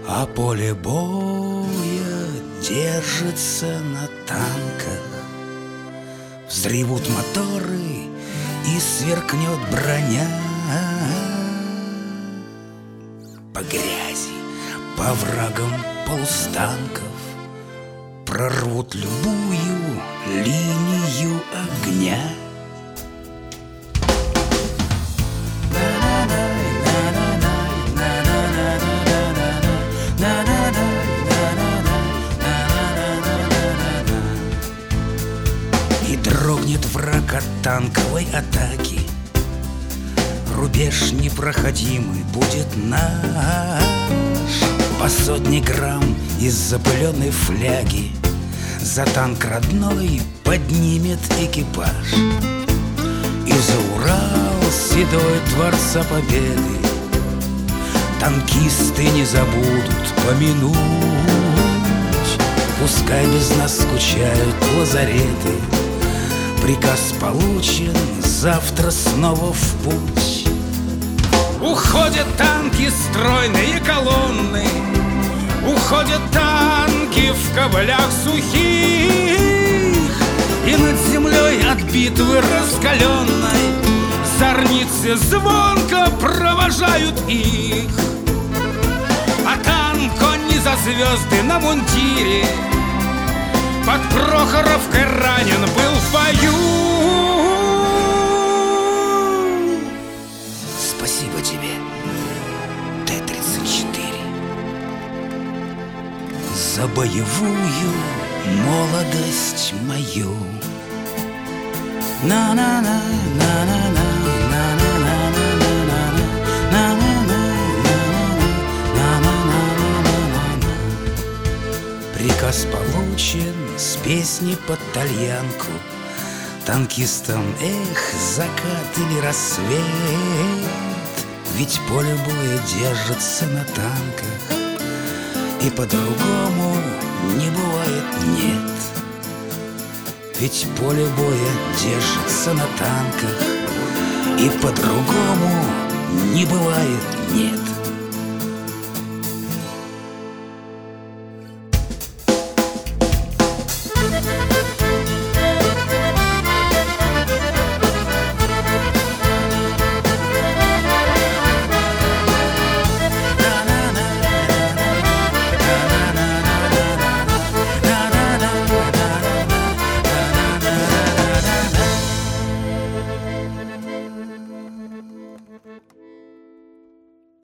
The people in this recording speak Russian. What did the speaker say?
А поле боя держится на танках. Взревут моторы и сверкнет броня. По грязи, по врагам полустанков прорвут любую линию огня. И дрогнет враг от танковой атаки. Рубеж непроходимый будет наш. По сотне грамм из запыленной фляги за танк родной поднимет экипаж. И за Урал седой Творца Победы танкисты не забудут помянуть. Пускай без нас скучают лазареты. Приказ получен, завтра снова в путь. Уходят танки, стройные колонны. Уходят танки в каблях сухих. И над землей от битвы раскаленной зорницы звонко провожают их. А танк, он не за звезды на мундире, под Прохоровкой ранен был в бою. Спасибо тебе, Т-34, за боевую молодость мою. На-на-на, на-на-на, на-на-на, на-на-на, на-на-на. Приказ получен с песни под тальянку. Танкистам, закат или рассвет. Ведь поле боя держится на танках, и по-другому не бывает, нет. Ведь поле боя держится на танках, и по-другому не бывает, нет.